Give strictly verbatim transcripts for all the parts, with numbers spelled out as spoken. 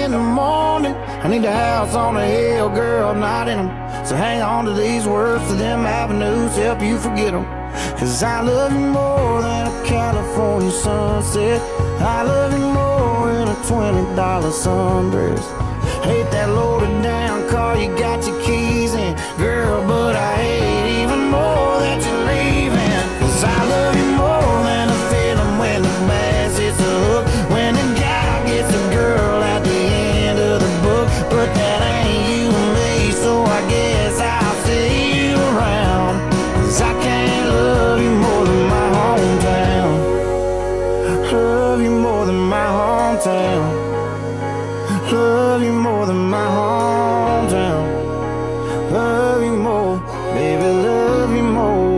in the morning. I need a house on a hill, girl, not in them. So hang on to these words, to them avenues, help you forget them. Cause I love you more than a California sunset. I love you more than a twenty dollar sundress. Hate that loaded down car you got your keys in, girl, but I hate even more that you're leaving. Cause I love you more than a feeling when the bass hits the hook, when the guy gets the girl at the end of the book. But that ain't you and me, so I guess I'll see you around. Cause I can't love you more than my hometown. Love you more than my hometown. Love you more than my hometown. Love you more, baby, love you more.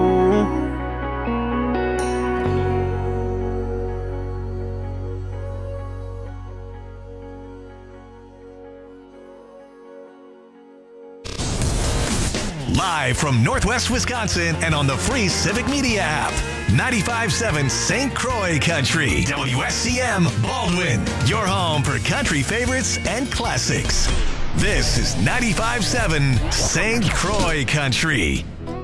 Live from Northwest Wisconsin and on the free Civic Media app. ninety-five point seven Saint Croix Country. W S C M Baldwin. Your home for country favorites and classics. This is ninety-five point seven Saint Croix Country.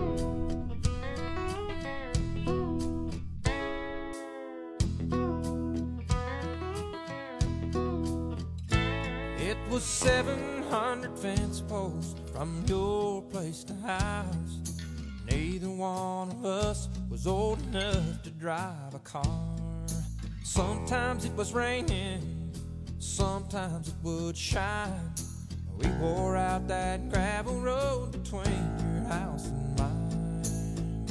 It was seven hundred fence posts from your place to house. Neither one of us was old enough to drive a car. Sometimes it was raining, sometimes it would shine. We wore out that gravel road between your house and mine.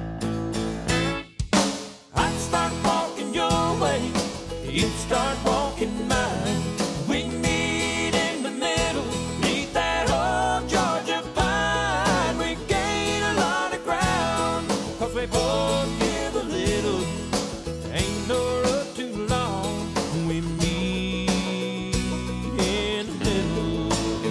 I'd start walking your way, you'd start walking mine. We meet in the middle, neath that old Georgia pine. We gain a lot of ground, cause we both give a little. Ain't no road too long, we meet in the middle.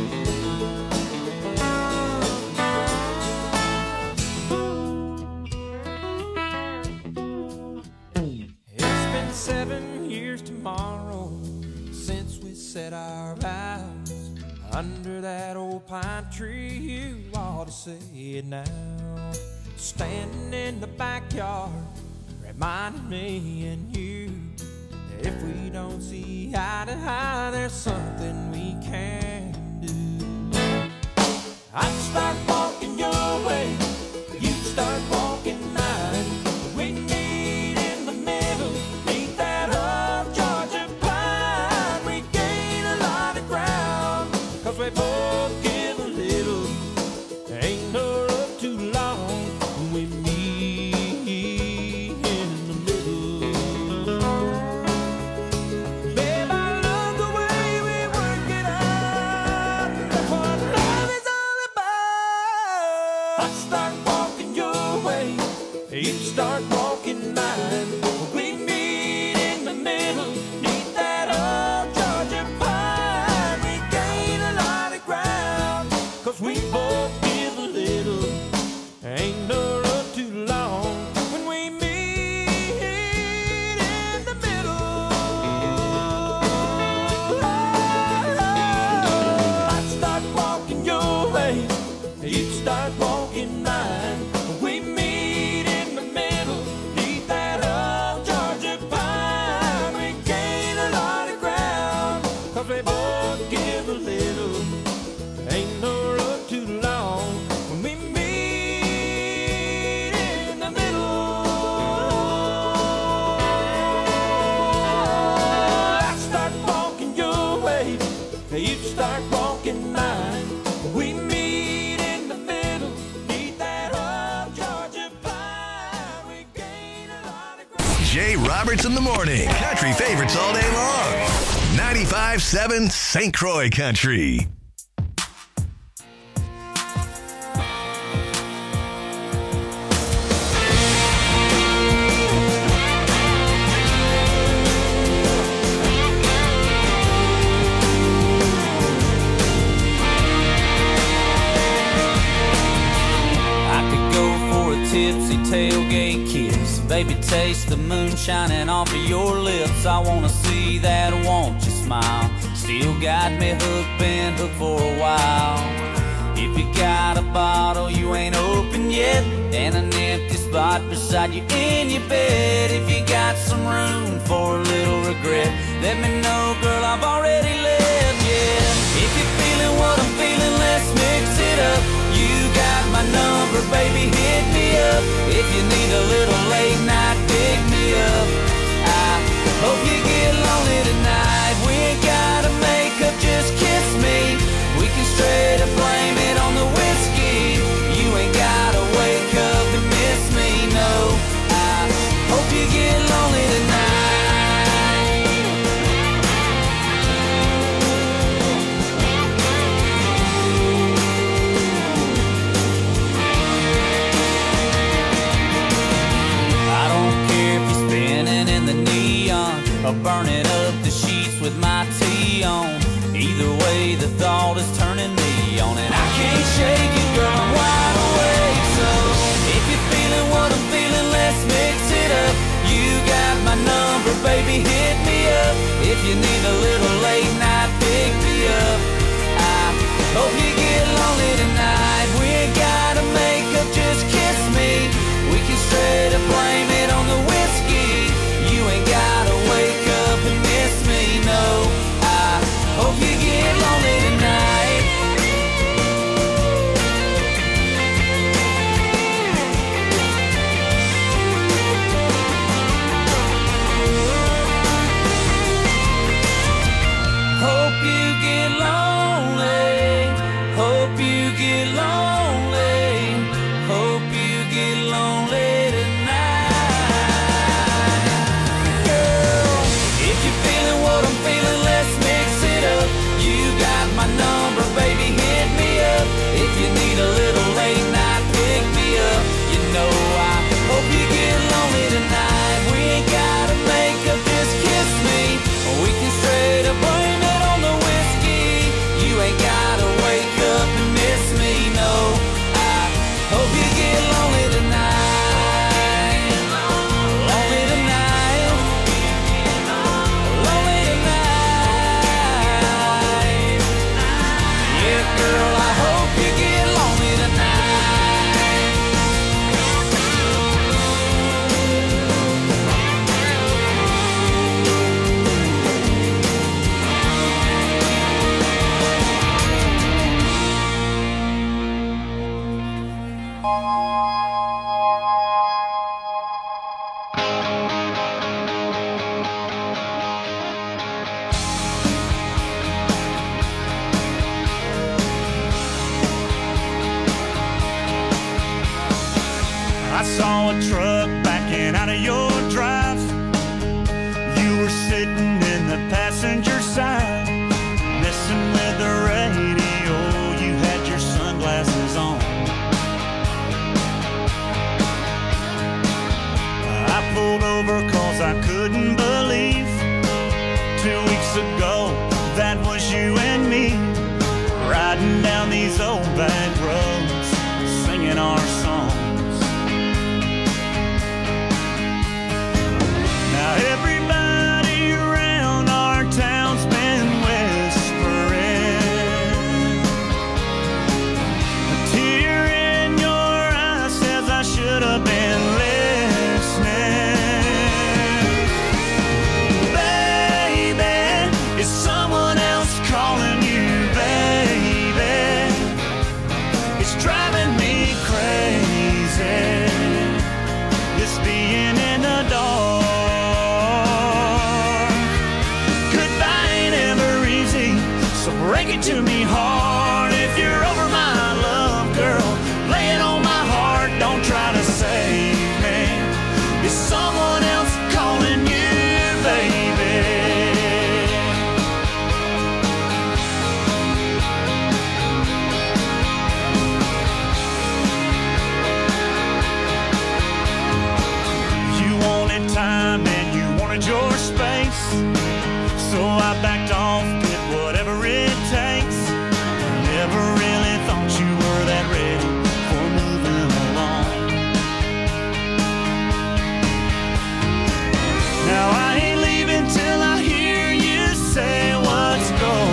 It's been seven years tomorrow since we said our vows under that old pine tree. You ought to say it now. Standing in the backyard, reminding me and you that if we don't see eye to eye, there's something we can do. I'd start walking your way, you'd start walking mine. We meet in the middle, neath that old Georgia pine. We gain a lot of ground, cause we both give a little. Ain't no road too long, we meet in the middle. Babe, I love the way we work it out. That's what love is all about. I start walking your way, you start walking mine. We meet in the middle, neath that old Georgia pine. We gain a lot of ground, cause we both give a little. Ain't no road too long when we meet in the middle. I start walking your way, you start walking mine. We meet in the middle, neath that old Georgia pine. We gain a lot of ground, cause we both give a little. Ain't no road too long when we meet in the middle. I start walking your way, you start walking mine. We meet in the middle, neath that old Georgia pine. We gain a lot of ground. Jay Roberts in the morning. Country favorites all day long. ninety-five point seven Saint Croix Country. Tipsy tailgate kiss, baby, taste the moon shining off of your lips. I wanna see that, won't you smile? still got me hooked, been hooked for a while. If you got a bottle you ain't open yet, and an empty spot beside you in your bed, if you got some room for a little regret, let me know, girl, I've already left, yeah. If you're feeling what I'm feeling, let's mix it up. You got my number, baby, hit me up. If you need a little late night, pick me up. I hope you get lonely tonight. We ain't gotta make up, just kiss me. We can straight up blame it on the whiskey. You ain't gotta wake up and miss me, no. I hope you get lonely tonight. I don't care if you're spinning in the neon or burning up the sheets with my tea on. Either way, the thought is turning me on, and I can't shake it, girl, I'm wide awake. So if you're feeling what I'm feeling, let's mix it up. You got my number, baby, hit me up. If you need a little late night, pick me up. I hope you get lonely tonight. We ain't gotta make up, just kiss me. We can straight up blame it on the whiskey. You ain't gotta wake up and miss me, no. I hope you get lonely tonight. Hope you get lonely. Hope you get lonely. Hope you get lonely tonight. Girl, if you're feeling what I'm feeling, let's mix it up. You got my number, baby, hit me up. If you need a little late night, pick me up. You know I hope you get lonely tonight. We ain't gotta make up, just kiss me. We can straight up blame it on the whiskey. You ain't gotta wake up and miss me, no. I hope you get lonely tonight. Lonely tonight. Lonely tonight. Yeah, girl, I hope you get lonely tonight. I saw a truck backing out of your drive. You were sitting in the passenger side, messing with the radio. You had your sunglasses on. I pulled over cause I couldn't believe two weeks ago that was you and me, riding down these old back roads, singing our songs. Now everybody around our town's been whispering. A tear in your eye says I should have been listening. Baby, is someone else calling you, baby? It's driving me crazy, this being in the dark. So break it to me hard if you're over my love, girl. Lay it on my heart, don't try to save me. Is someone else calling you, baby? You wanted time and you wanted your space, so I backed off, did whatever it takes. Never really thought you were that ready for moving along. Now I ain't leaving till I hear you say what's going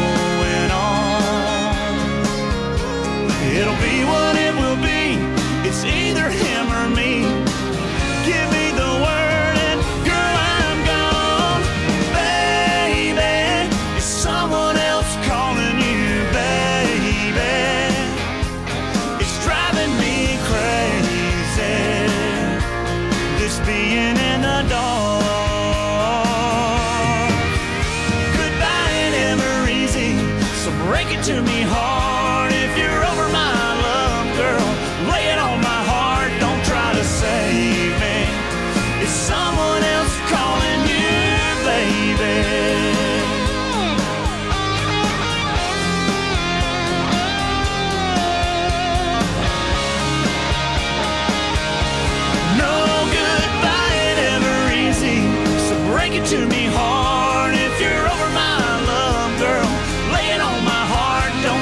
to me hard if you're over my love, girl. Lay it on my heart, don't try to save me. Is someone else calling you, baby? Break it to me hard if you're over my love, girl. Lay it on my heart, don't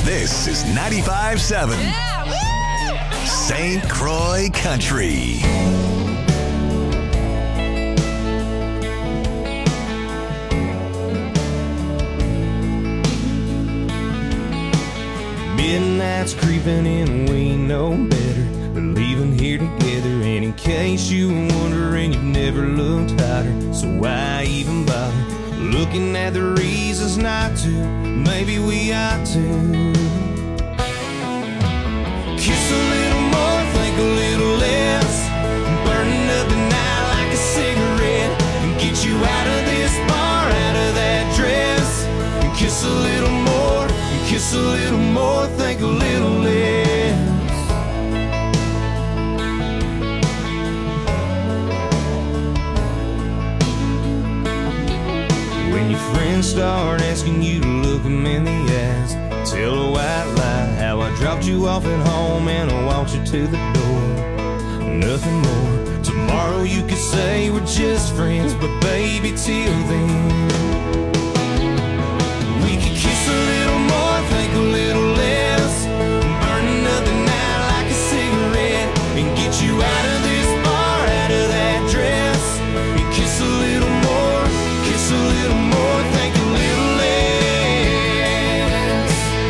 This is ninety-five seven Saint Croix Country. Midnight's creeping in, we know better. We're leaving here together, and in case you were wondering, you've never looked hotter. So why even bother looking at the reasons not to? Maybe we ought to kiss a little more, think a little less, burning up the night like a cigarette, and get you out of this bar, out of that dress, and kiss a little more, and kiss a little more, think a little less. When your friends start asking you to look them in the eyes, tell a white lie how I dropped you off at home and I walked you to the door. Nothing more. Tomorrow you could say we're just friends, but baby, till then we could kiss a little more, think a little less, burning up the night like a cigarette, and get you out of this bar, out of that dress, and kiss a little more, kiss a little more, think a little less.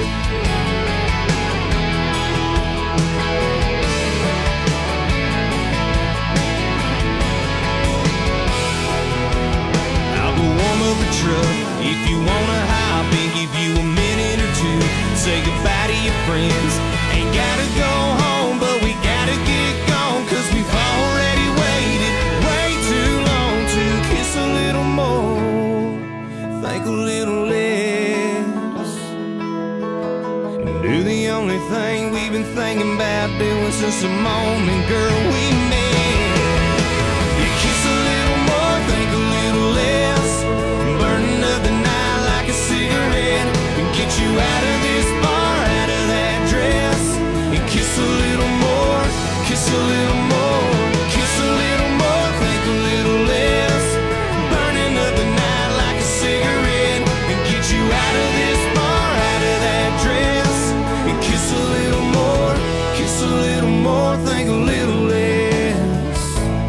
I'll go warm up the truck if you wanna hop in, give you a minute or two, say goodbye to your friends. Ain't gotta go home, but we gotta get gone, cause we've already waited way too long to kiss a little more, think a little less, and do the only thing we've been thinking about doing since the moment, girl, we met. You kiss a little more, think a little less, burning up the night like a cigarette, and get you out of this bar, out of that dress, and kiss a little more, kiss a little more, kiss a little more, think a little less, burning up the night like a cigarette, and get you out of this bar, out of that dress, and kiss a little more, kiss a little more, think a little less.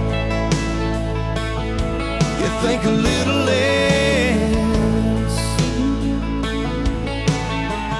You think a little less.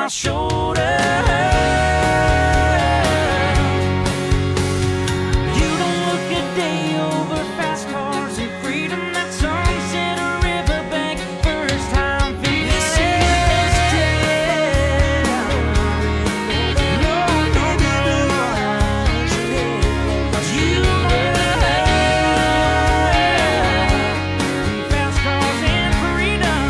shoulder. You don't look a day over fast cars and freedom. That sunset or riverbank, first time feeling it. No, no, no. You love fast cars and freedom.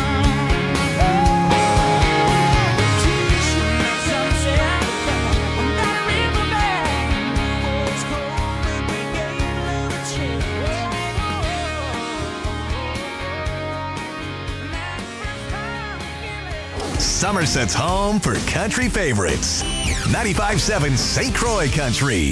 Sunset on that riverbank. It's cold and we gave love a chance. And that first time feeling. Somerset's home for country favorites. ninety-five point seven Saint Croix Country.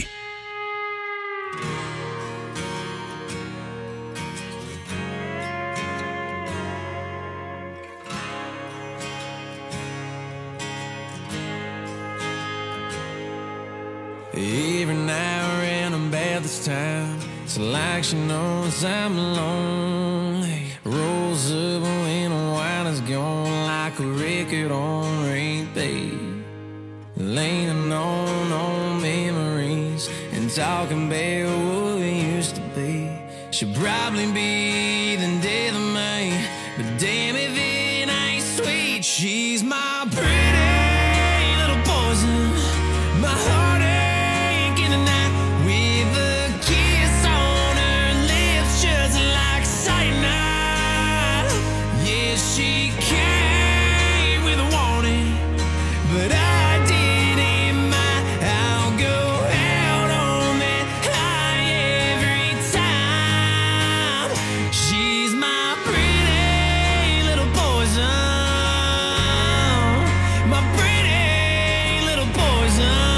Every now and then about this time, it's like she knows I'm lonely. Rolls up when the wine is gone like a record on repeat. Leaning on old memories and talking about what we used to be. She'd probably be the death of me, but damn if it ain't sweet. She's my pretty little poison, my heartache in the night, with a kiss on her lips just like cyanide. Yeah, she came with a warning, but I didn't mind. I'll go out on that high every time. She's my pretty little poison, my pretty little poison.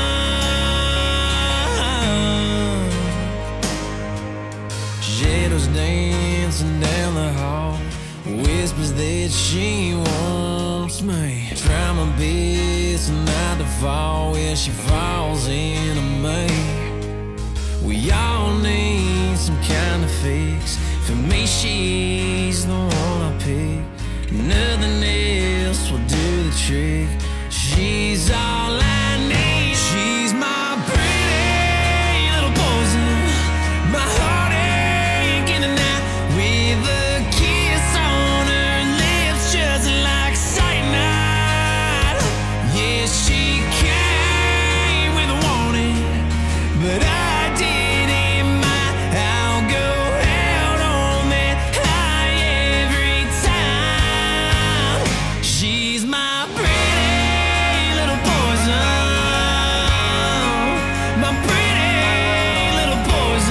Shadows dancing down the hall, whispers that she wants me. Try my best not to fall where she falls into me. We all need some kind of fix. For me, she's the one I pick. Nothing else will do the trick. She's all I need. She's my pretty little poison, my heartache in the night, with a kiss on her lips just like cyanide. Yeah, she came with a warning, but I didn't mind. I'll go out on that high every time. She's my pretty little poison, my pretty little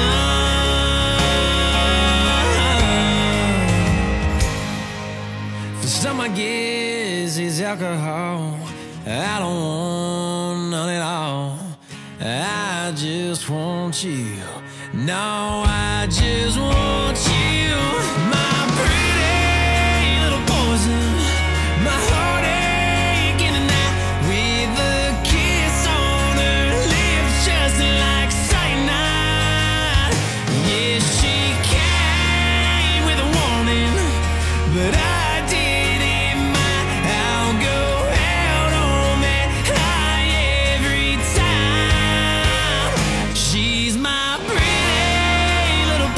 poison. For some, I guess it's alcohol. I don't want none at all. I just want you. No, I just want you. My pretty little poison, my heartache in the night, with a kiss on her lips just like cyanide. Yeah, she came with a warning, but I didn't mind. I'll go out on that high every time. She's my pretty little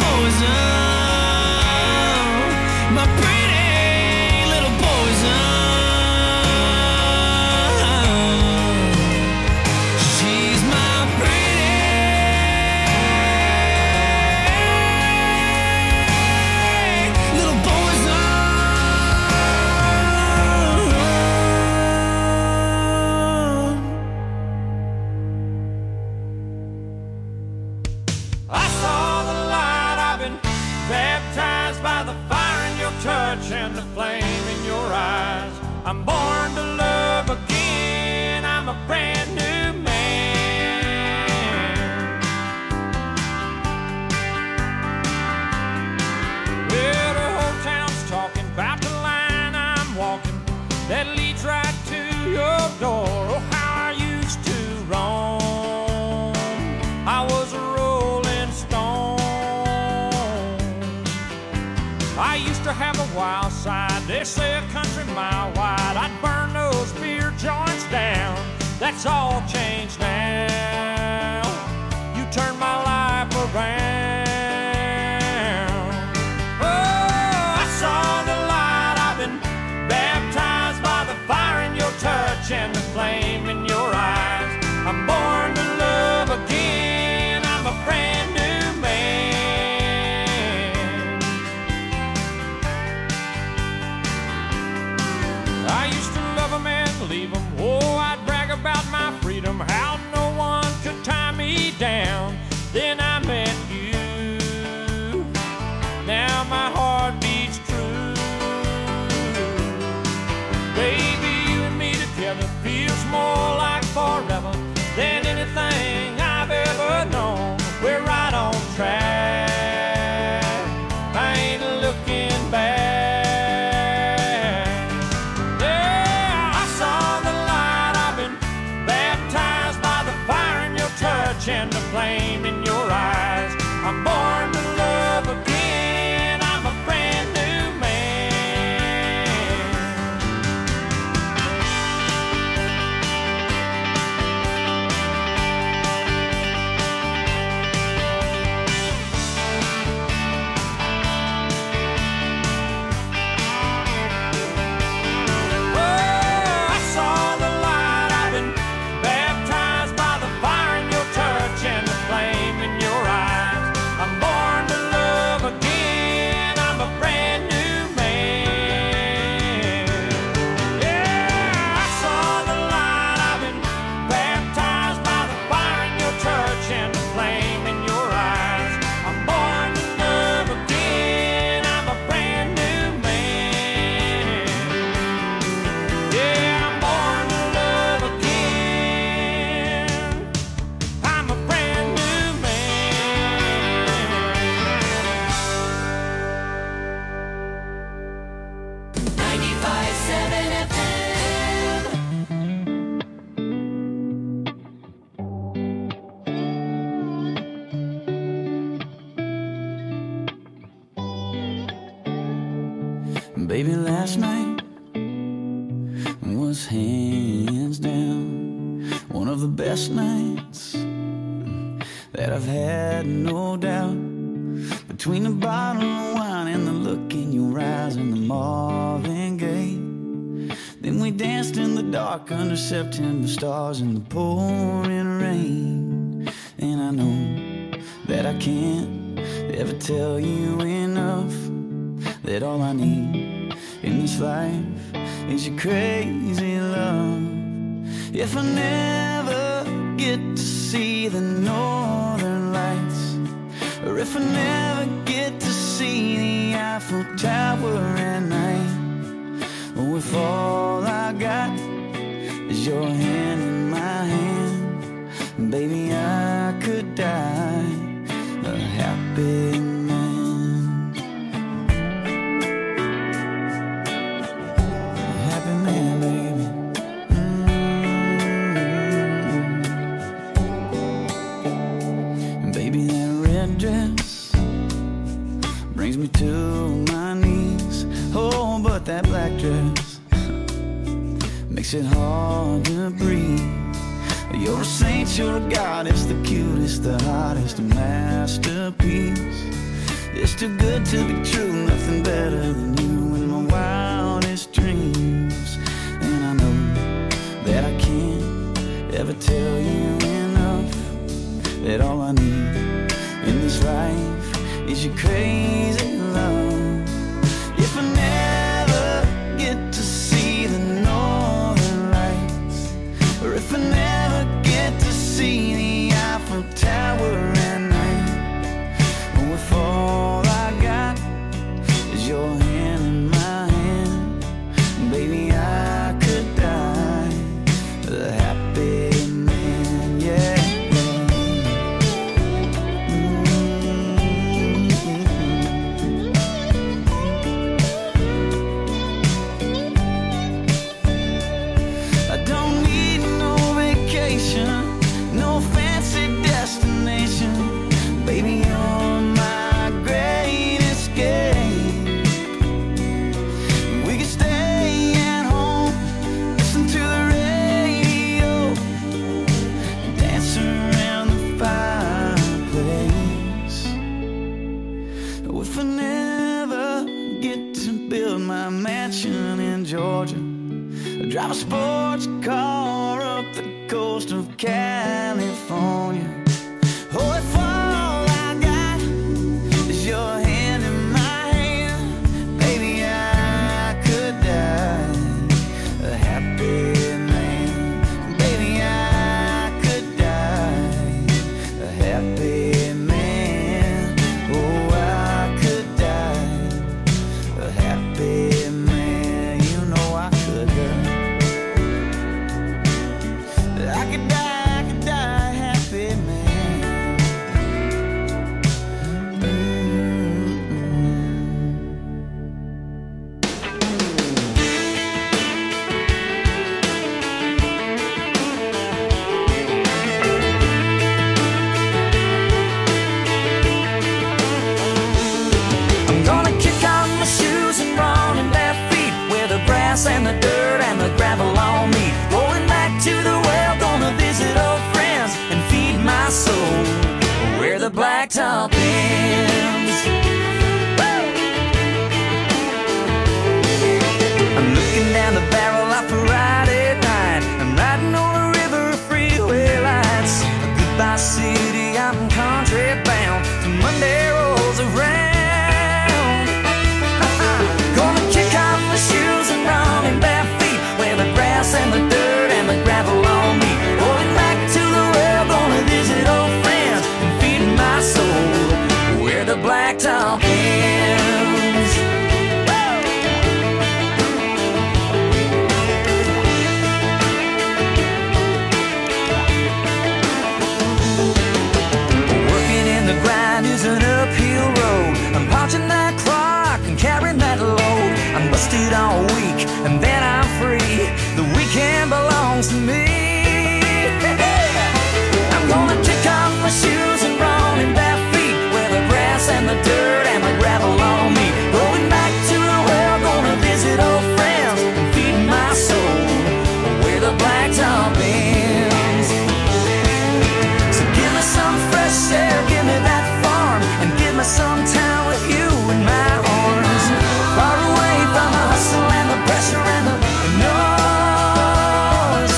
poison, my pretty little poison. She's my pretty little poison. I saw the light, I've been baptized by the fire in your touch and the flame in your eyes. I'm born to love again, I'm a brand new man. Well, the whole town's talking about the line I'm walking that leads right to your door. Oh, how I used to roam. I was a rolling stone. I used to have a wild side. They say a country mile wide. I'd burn those beer joints it's all changed now. You turned my life around. Oh, I saw the light. I've been baptized by the fire in your touch and the flame in your eyes. I'm born to love again. I'm a brand new man. I used to love a man, leave him. Oh, I'd brag about my freedom, how no one could tie me down. Then I met you. Now my heart beats true. Baby, you and me together feels more like forever than anything I've ever known. We're right on track. I ain't looking back. Yeah, I saw the light. I've been baptized by the fire in your touch and the flame in your eyes. I'm born to love again. I'm a brand new man. Oh, I saw the light. I've been baptized by the fire in your touch and the flame in your eyes. I'm born to love again. I'm a brand new man. Yeah, I saw the light. I've been baptized by the fire in your touch and the flame in your eyes. I'm born to love again. I'm a brand new man. Yeah, I'm born to love again. I'm a brand new man. ninety-five seven F M. Baby, last night was hands down one of the best nights that I've had, no doubt. Between the bottle of wine and the look in your eyes and the Marvin Gaye, then we danced in the dark under September stars in the pouring rain. And I know that I can't ever tell you enough that all I need in this life is your crazy love. If I never get to see the northern lights, or if I never get to see the Eiffel Tower at night, or if all I got is your hand in my hand, baby, I could die a happy man. A happy man, baby. Mm-hmm. Baby, that red dress brings me to my knees. Oh, but that black dress makes it hard to breathe. You're a saint, you're a goddess, the cutest, the hottest, a masterpiece. It's too good to be true, nothing better than you in my wildest dreams. And I know that I can't ever tell you enough that all I need in this life is your crazy love. If I never get to see the northern lights, or if I never get to see the Eiffel Tower at night, or if all I got is your hand in my hand, baby, I could die a happy man, yeah. Mm-hmm. drive a sports car up the coast of California. Oh, if all I got is your hand in my hand, baby, I could die a happy man. Baby, I could die a happy man. Oh, I could die a happy man. You know I could die. I could die, I could die a happy man. I'm gonna kick off my shoes and run in bare feet where the grass and the dirt and the gravel on me. Rolling back to the well, gonna visit old friends and feed my soul where the blacktop ends. Woo! I'm looking down the barrel of Friday night. I'm riding on a river of freeway lights. Goodbye city, I'm country bound till Monday rolls around. Gonna kick off my shoes and run in bare feet where the grass and the dirt and the gravel on me. Rolling back to the well, gonna visit old friends and feed my soul where the blacktop ends. Working in the grind is an uphill road. I'm punching that clock and carrying that load. I'm busted all week and then I'm free. The weekend belongs to me. I'm gonna kick off my shoes and run in bare feet where the grass and the dirt and the gravel on me. Going back to the well, gonna visit old friends and feed my soul where the blacktop ends. So give me some fresh air, give me that farm, and give me some time with you in my arms. Far away from the hustle and the pressure and the noise.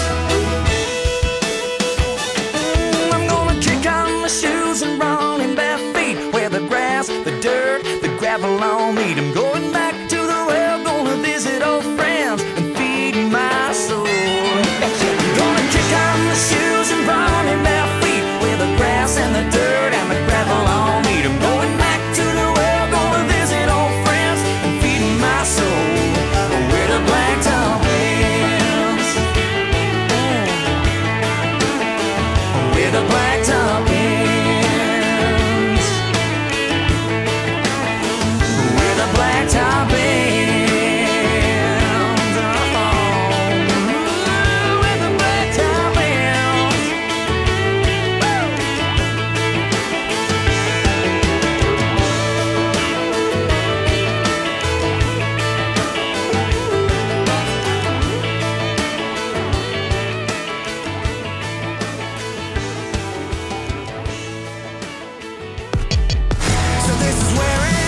Mm, I'm gonna kick on my shoes and run in bare feet where the grass, the dirt, the gravel on me. I'm going back to the well, gonna visit old friends and feed my soul. I'm gonna kick on my shoes and run in bare feet where the grass and the dirt and the gravel on me. I'm going back to the well, gonna visit old friends and feed my soul where the blacktop ends. Where the blacktop ends. Where the blacktop ends. Oh, where the blacktop ends. So this is where it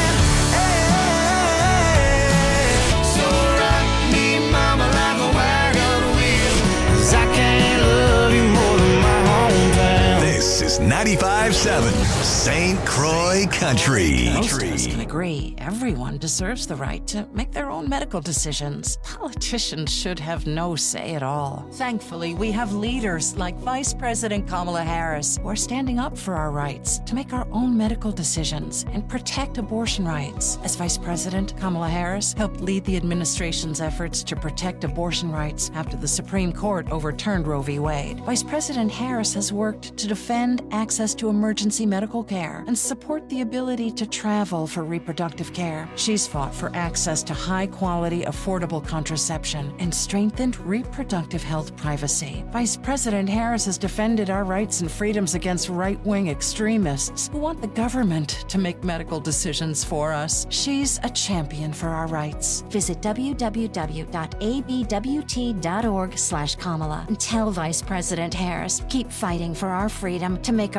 ends. So rock me, mama, like a wagon wheel, 'cause I can't love you more than my hometown. This is ninety-five point seven Saint Croix Country. Most of us can agree everyone deserves the right to make their own medical decisions. Politicians should have no say at all. Thankfully, we have leaders like Vice President Kamala Harris who are standing up for our rights to make our own medical decisions and protect abortion rights. As Vice President, Kamala Harris helped lead the administration's efforts to protect abortion rights after the Supreme Court overturned Roe v. Wade. Vice President Harris has worked to defend access to emergency medical care and support the ability to travel for reproductive care. She's fought for access to high-quality, affordable contraception and strengthened reproductive health privacy. Vice President Harris has defended our rights and freedoms against right-wing extremists who want the government to make medical decisions for us. She's a champion for our rights. Visit w w w dot a b w t dot org slash Kamala and tell Vice President Harris, keep fighting for our freedom to make our own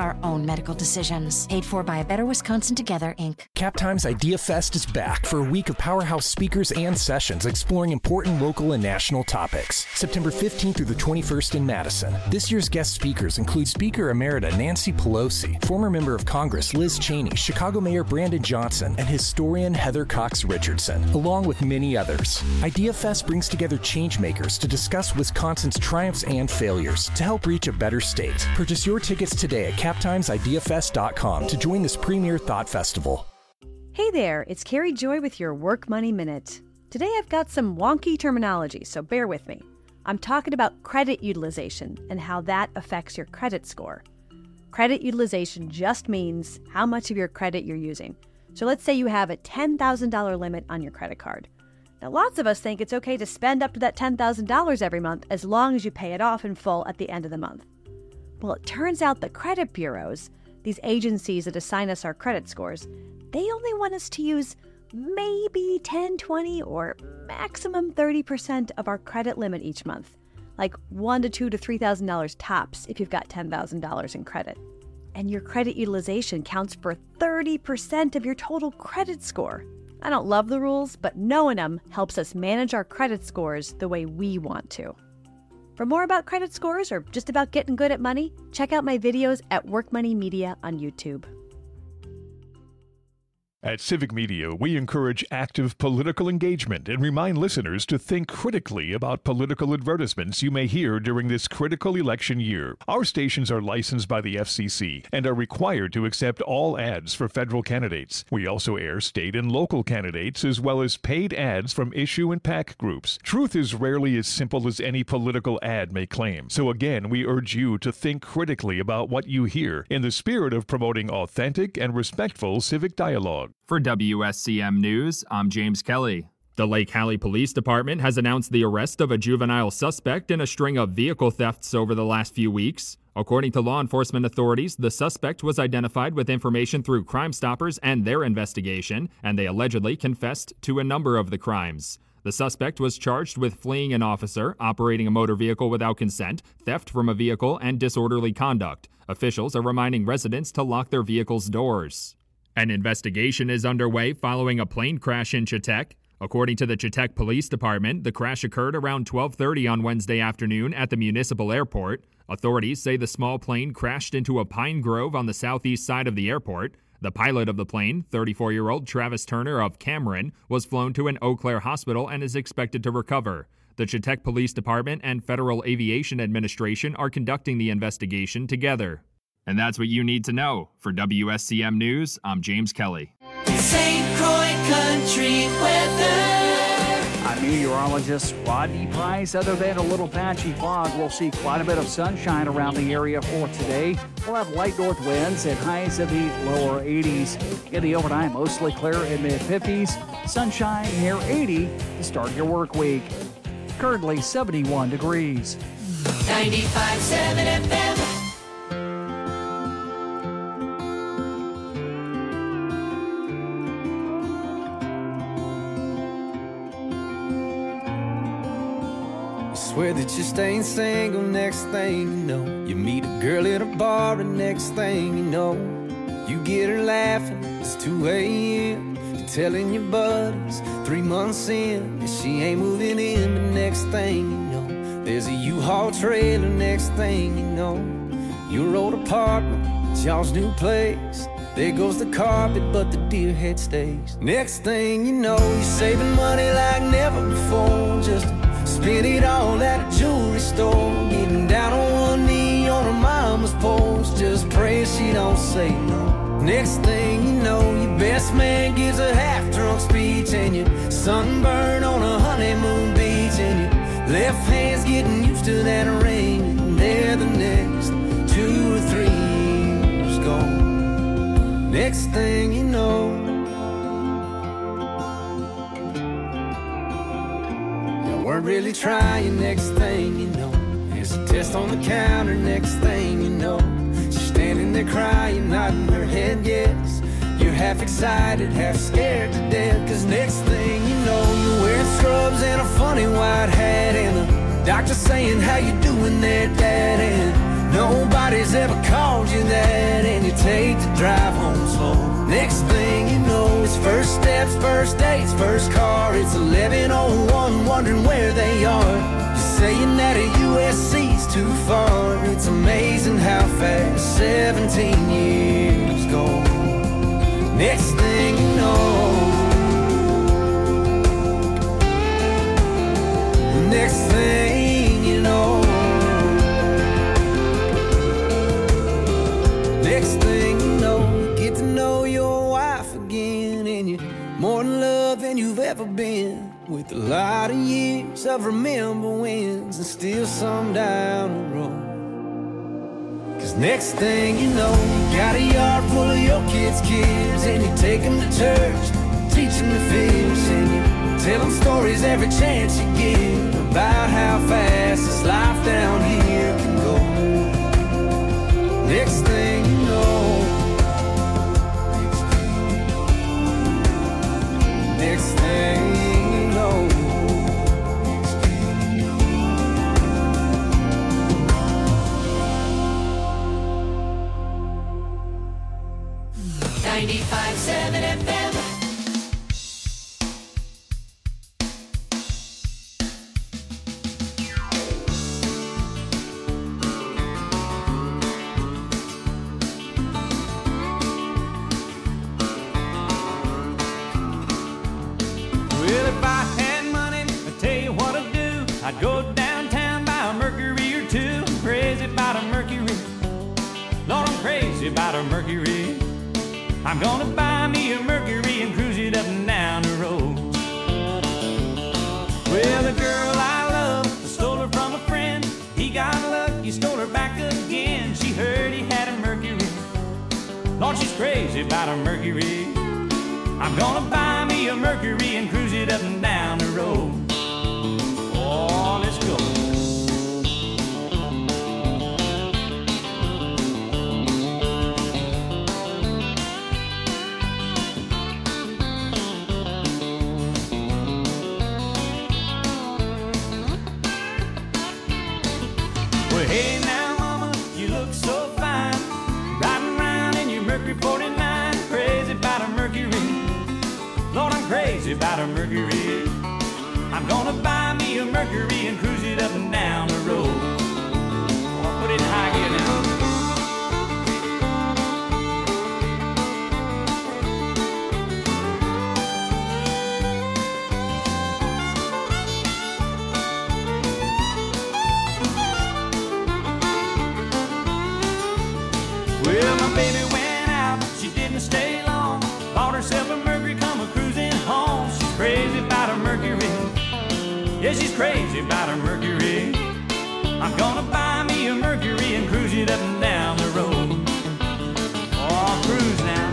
own medical decisions. Paid for by A Better Wisconsin Together, Incorporated. Captime's Idea Fest is back for a week of powerhouse speakers and sessions exploring important local and national topics. September fifteenth through the twenty-first in Madison. This year's guest speakers include Speaker Emerita Nancy Pelosi, former member of Congress Liz Cheney, Chicago Mayor Brandon Johnson, and historian Heather Cox Richardson, along with many others. Idea Fest brings together changemakers to discuss Wisconsin's triumphs and failures to help reach a better state. Purchase your tickets today at captimes idea fest dot com to join this premier thought festival. Hey there, it's Carrie Joy with your Work Money Minute. Today I've got some wonky terminology, so bear with me. I'm talking about credit utilization and how that affects your credit score. Credit utilization just means how much of your credit you're using. So let's say you have a ten thousand dollars limit on your credit card. Now, lots of us think it's okay to spend up to that ten thousand dollars every month as long as you pay it off in full at the end of the month. Well, it turns out the credit bureaus, these agencies that assign us our credit scores, they only want us to use maybe ten, twenty, or maximum thirty percent of our credit limit each month, like one to two to three thousand dollars tops if you've got ten thousand dollars in credit. And your credit utilization counts for thirty percent of your total credit score. I don't love the rules, but knowing them helps us manage our credit scores the way we want to. For more about credit scores or just about getting good at money, check out my videos at Work Money Media on YouTube. At Civic Media, we encourage active political engagement and remind listeners to think critically about political advertisements you may hear during this critical election year. Our stations are licensed by the F C C and are required to accept all ads for federal candidates. We also air state and local candidates as well as paid ads from issue and PAC groups. Truth is rarely as simple as any political ad may claim. So again, we urge you to think critically about what you hear in the spirit of promoting authentic and respectful civic dialogue. For W S C M News, I'm James Kelly. The Lake Hallie Police Department has announced the arrest of a juvenile suspect in a string of vehicle thefts over the last few weeks. According to law enforcement authorities, the suspect was identified with information through Crime Stoppers and their investigation, and they allegedly confessed to a number of the crimes. The suspect was charged with fleeing an officer, operating a motor vehicle without consent, theft from a vehicle, and disorderly conduct. Officials are reminding residents to lock their vehicles' doors. An investigation is underway following a plane crash in Chetek. According to the Chetek Police Department, the crash occurred around twelve thirty on Wednesday afternoon at the municipal airport. Authorities say the small plane crashed into a pine grove on the southeast side of the airport. The pilot of the plane, thirty-four-year-old Travis Turner of Cameron, was flown to an Eau Claire hospital and is expected to recover. The Chetek Police Department and Federal Aviation Administration are conducting the investigation together. And that's what you need to know. For W S C M News, I'm James Kelly. Saint Croix Country weather. I'm meteorologist Rodney Price. Other than a little patchy fog, we'll see quite a bit of sunshine around the area for today. We'll have light north winds and highs in the lower eighties. In the overnight, mostly clear in mid-fifties. Sunshine near eighty to start your work week. Currently seventy-one degrees. ninety-five point seven F M. Swear that you're staying single, next thing you know, you meet a girl at a bar, and next thing you know, you get her laughing, it's two a.m. You're telling your buddies, three months in, that she ain't moving in, but next thing you know, there's a U-Haul trailer, next thing you know, your old apartment, it's y'all's new place. There goes the carpet, but the deer head stays. Next thing you know, you're saving money like never before, just spend it all at a jewelry store, getting down on one knee on her mama's porch, just pray she don't say no. Next thing you know, your best man gives a half-drunk speech, and you're sunburned on a honeymoon beach, and your left hand's getting used to that ring, and there the next two or three years gone. Next thing you know, weren't really trying, next thing you know, there's a test on the counter, next thing you know, she's standing there crying, nodding her head yes. You're half excited, half scared to death, cause next thing you know, you're wearing scrubs and a funny white hat, and the doctor saying, how you doing there, Dad? And nobody nobody's ever called you that, and you take the drive home slow. Next thing you know, it's first steps, first dates, first car. It's eleven oh one, wondering where they are. You're saying that a U S C's too far. It's amazing how fast seventeen years go. Next thing you know, next thing you know, next thing you know, you get to know your wife again, and you're more in love than you've ever been, with a lot of years of remember wins and still some down the road. Cause next thing you know, you got a yard full of your kids' kids, and you take them to church, teach them to fish, and you tell them stories every chance you get about how fast this life down here can go. Next thing you know, next thing you know, ninety-five seven F M. I'd go downtown, buy a Mercury or two. I'm crazy about a Mercury. Lord, I'm crazy about a Mercury. I'm gonna buy me a Mercury and cruise it up and down the road. Well, the girl I love, I stole her from a friend. He got lucky, stole her back again. She heard he had a Mercury. Lord, she's crazy about a Mercury. I'm gonna buy me a Mercury and cruise it up and down the road. Oh, let's go. Well, hey now, mama, you look so fine, riding around in your Mercury forty-nine. Crazy about a Mercury. Lord, I'm crazy about a Mercury. I'm gonna buy me a Mercury and cruise it up and down the road. I'll put it in high gear now. Well, my baby went out, she didn't stay long. Bought herself a Mercury, come a cruising home. She's crazy about a Mercury. Yeah, she's crazy about her Mercury. I'm gonna buy me a Mercury and cruise it up and down the road. Oh, I'll cruise now.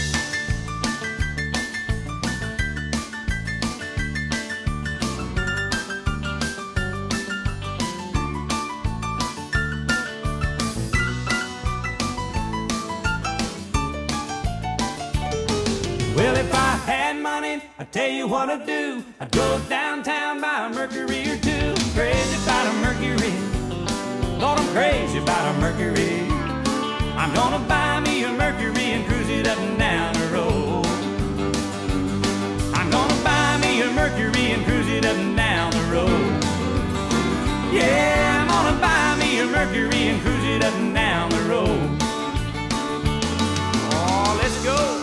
Well, if I had money, I'd tell you what I'd do. I'd go downtown, buy a Mercury or two. Crazy about a Mercury. Lord, I'm crazy about a Mercury. I'm gonna buy me a Mercury and cruise it up and down the road. I'm gonna buy me a Mercury and cruise it up and down the road. Yeah, I'm gonna buy me a Mercury and cruise it up and down the road. Oh, let's go.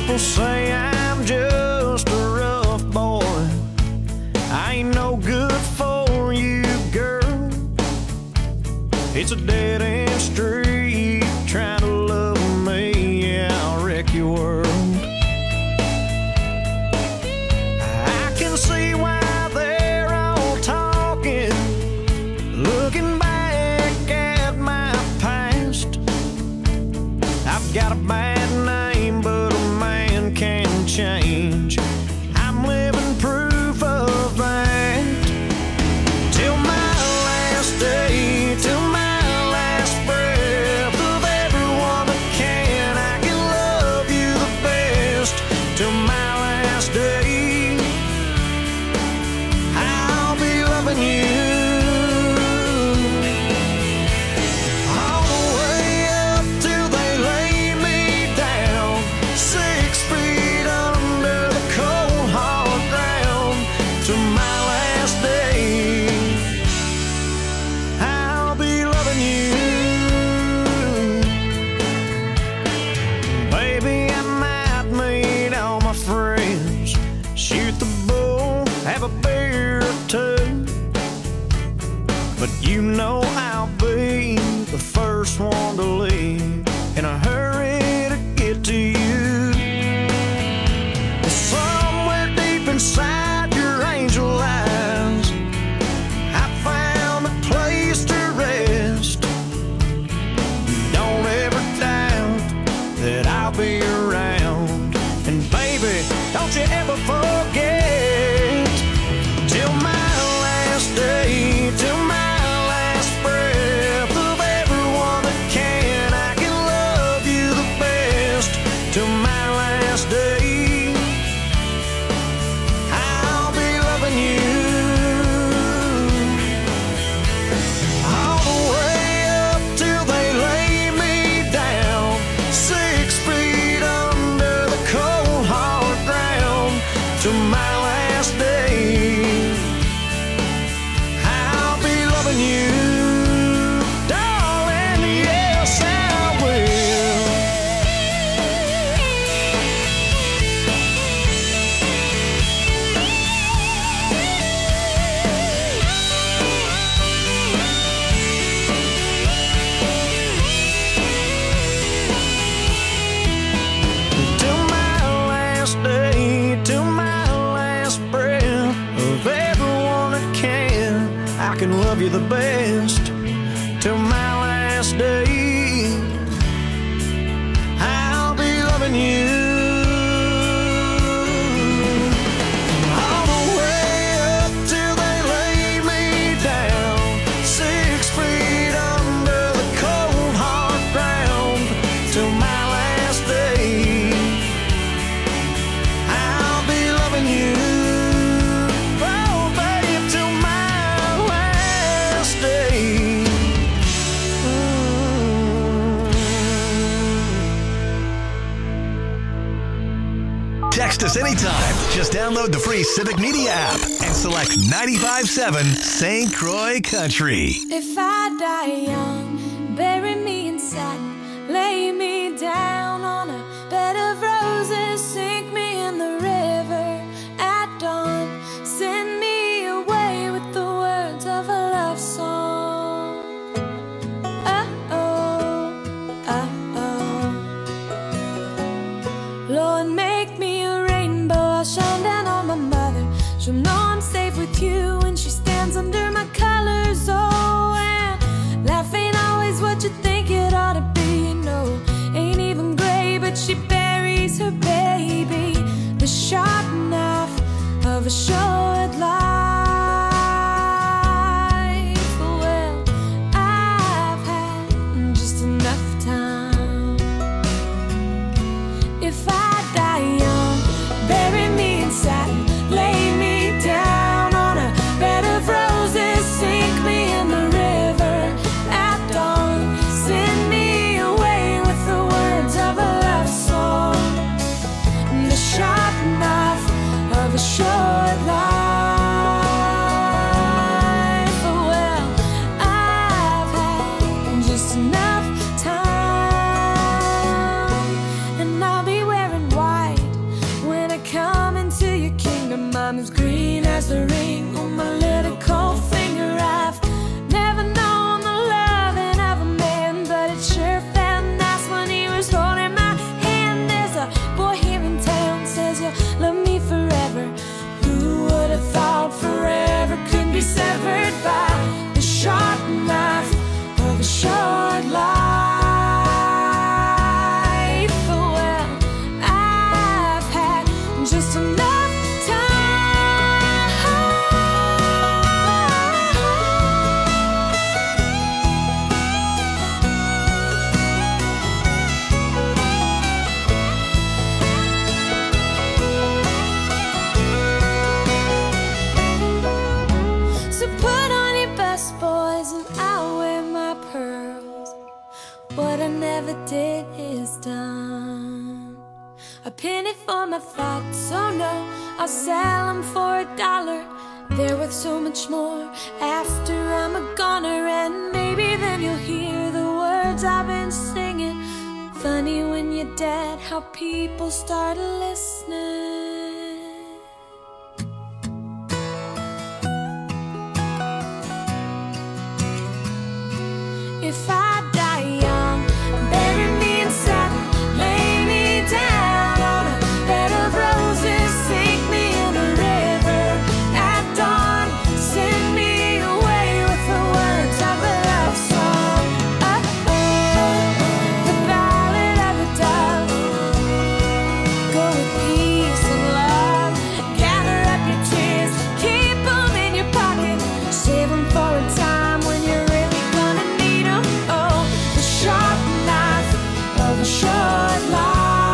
People say I'm just a rough boy. I ain't no good for you, girl. It's a dead-end street trying to love me. Yeah, I'll wreck your world. I can see why they're all talking, looking back at my past. I've got a bad name, but a man can change. I'm living proof of that. Till my last day, till my last breath of everyone that can, I can love you the best. Till my last day, I'll be loving you. All the way up till they lay me down, six feet under the cold hard ground. Till my last day, I'll be loving you. Baby, I might meet all my friends, shoot the bull, have a beer or two, but you know I'll be the first one to leave in a hurry to get to you. Somewhere deep inside your angel eyes, I found a place to rest. Don't ever doubt that I'll be around. And baby, don't you ever forget, till my last day, till my last breath of everyone that can, I can love you the best. Till my last day, I'll be loving you. All the way up till they lay me down, six feet under the cold hard ground. Till my last day, I'll be loving you, darling. Yes, I will. Till my last day, till my last breath of everyone that can, I can love you the best. Till my last day, I'll be loving you. All the way up till they lay me down, six feet under the cold hard ground. Till my last day, I'll be loving you. Oh, babe, till my last day. Text us anytime. Just download the free Civic Media app and select ninety-five point seven Saint Croix Country. If I die young, bury me in satin, lay me down on a bed of roses, sink me in the river at dawn, send me away with the words of a love song. Uh-oh, uh-oh. Lord, make me a rainbow, I'll shine down on my mother. She'll know I'm safe with you when she stands under my colors. Oh, and life ain't always what you think it ought to be. a penny for my thoughts. Oh no, I'll sell them for a dollar. They're worth so much more after I'm a goner. And maybe then you'll hear the words I've been singing. Funny when you're dead how people start listening. If I die young, bury me in satin, lay me down on a bed of roses, sink me in a river at dawn, send me away with the words of a love song. Oh, oh, the ballad of the dove. Go with peace and love, gather up your tears, keep them in your pocket, save them for a time when you're really gonna need them. Oh, the sharp knife of a short life.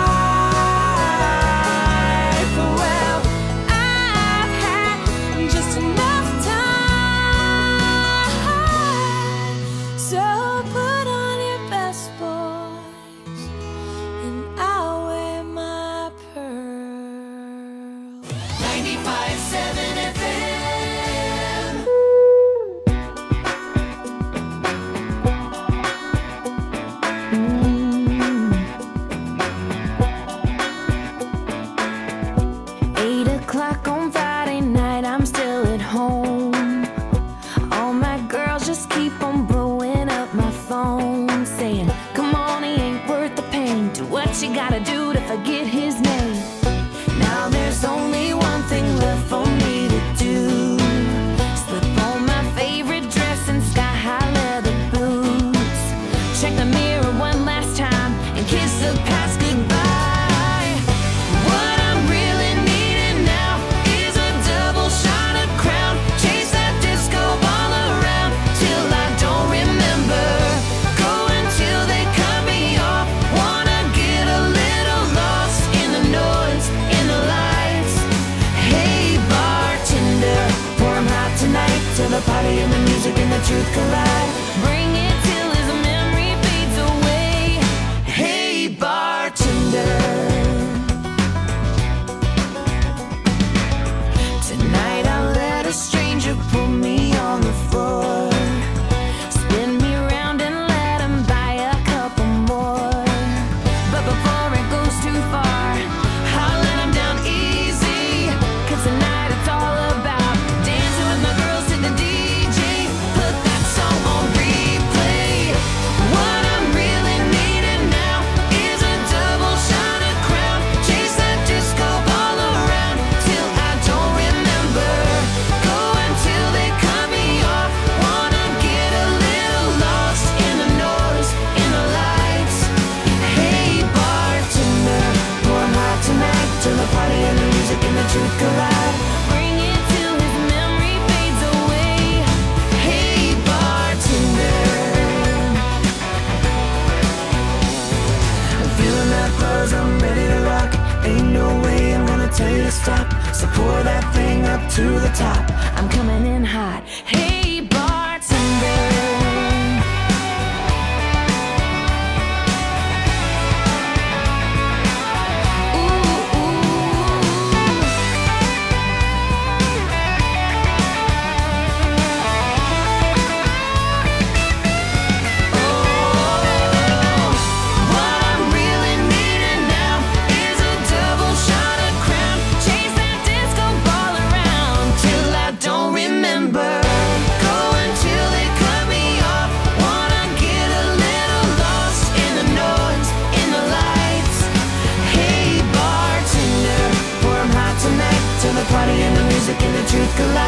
Well, I've had just enough time, so put on your best, boys, and I'll wear my pearl. ninety-five seven F M. Eight o'clock on Friday night, I'm still at home. All my girls just keep on blowing up my phone, saying, come on, he ain't worth the pain. Do what you gotta do to forget his name. Now there's only one thing left for me to do. Slip on my favorite dress and sky-high leather boots. Check the mirror one last time and kiss the past goodbye. What I'm really needing now is a double shot of Crown. Chase that disco ball around till I don't remember. Go until they cut me off. Wanna get a little lost in the noise, in the lights. Hey bartender, pour 'em hot tonight till the party and the music and the truth collide. Bring it till his memory fades away. Hey bartender. Tonight I'll let a stranger put me on the floor, spin me around and let him buy a couple more. But before it goes too far, I'll let him down easy. Cause tonight it's all about dancing with my girls to the D J. Put that song on replay. What I'm really needing now is a double shot of Crown. Chase that disco ball around till I don't remember. Go until they cut me off. Wanna get a little lost in the noise, in the lights. Hey bartender, pour 'em hot tonight till the party and the music and the truth collide. Bring it till his memory fades away. Hey bartender. I'm feeling that buzz, I'm ready to rock. Ain't no way I'm gonna tell you to stop. So pour that thing up to the top. I'm coming in hot. Hey bartender. What I'm really needing now is a double shot of Crown. Chase that disco ball around till I don't remember. Go until they cut me off. Wanna get a little lost in the noise, in the lights. Hey bartender, pour 'em hot tonight till the party and the music and the truth collide.